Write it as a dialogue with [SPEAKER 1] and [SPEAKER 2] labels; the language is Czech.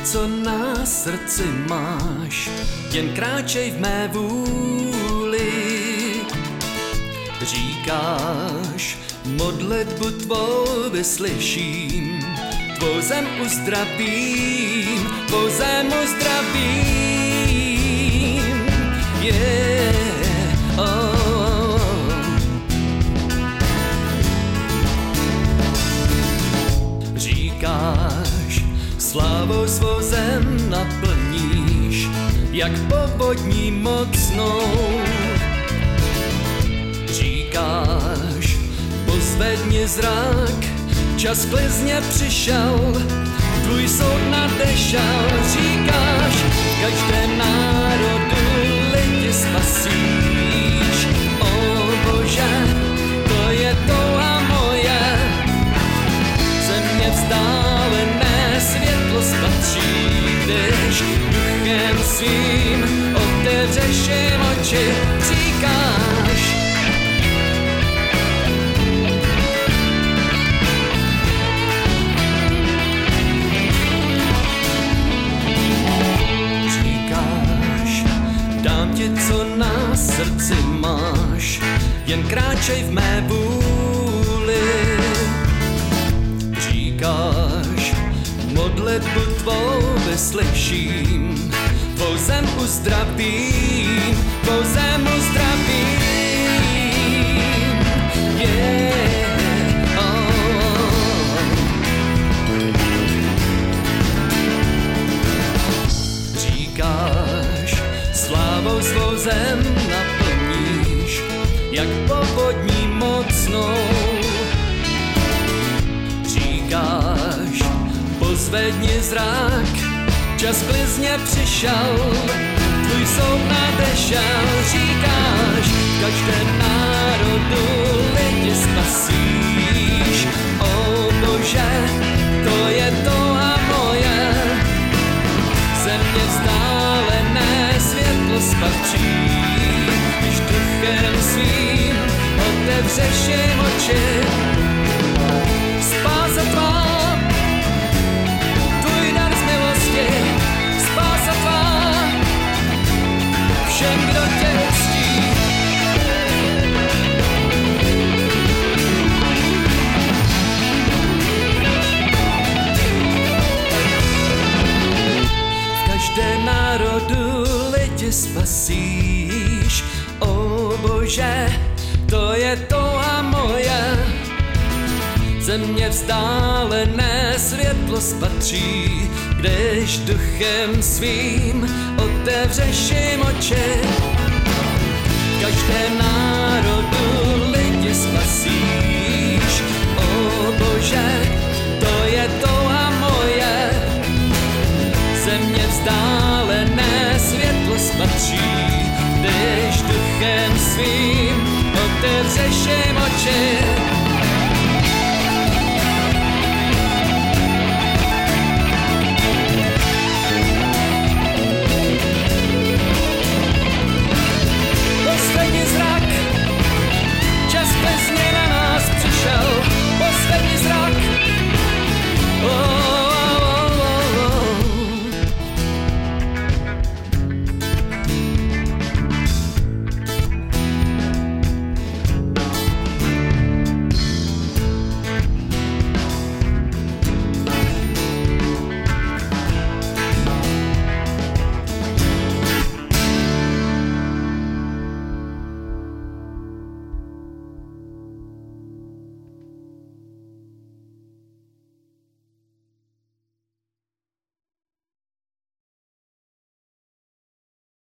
[SPEAKER 1] co na srdci máš, jen kráčej v mé vůli. Říkáš, modlitbu tvou vyslyším, tvou zem uzdravím, tvou zem uzdravím. Yeah, oh. Říkáš, slávou svou zem naplníš, jak povodní mocnou. Říkáš, pozvedni zrak, čas klizně přišel, tvůj soud nadešel. Říkáš, v každém národu lidi spasíš. O Bože, to je touha moje, země vzdálené světlo spatří, když duchem svým otevřeš jim oči. Říkáš, dám ti, co na srdci máš, jen kráčej v mé vůli. Říkáš, modlitbu tvou vyslyším, tvou zem uzdravím, tvou zem uzdravím. Yeah, oh. Říkáš, slávou svou zem naplníš, jak povodní mocnou. Říkáš, pozvedni zrak, čas klizně přišel, tvůj soud nadešel. Říkáš, v každém národu lidi spasíš. O Bože, to je touha moje, země vzdálené světlo spatří, když duchem svým otevřeš jim oči. Spása tvá, tvůj dar z milosti, spása tvá, všem, kdo tě uctí. V každém národu lidi spasíš. O Bože, to je touha moje, země vzdálené světlo spatří, když duchem svým otevřeš jim oči. V každém národu lidi spasíš. O Bože, to je touha moje, země vzdálené světlo spatří, když duchem svým otevřeš jim oči.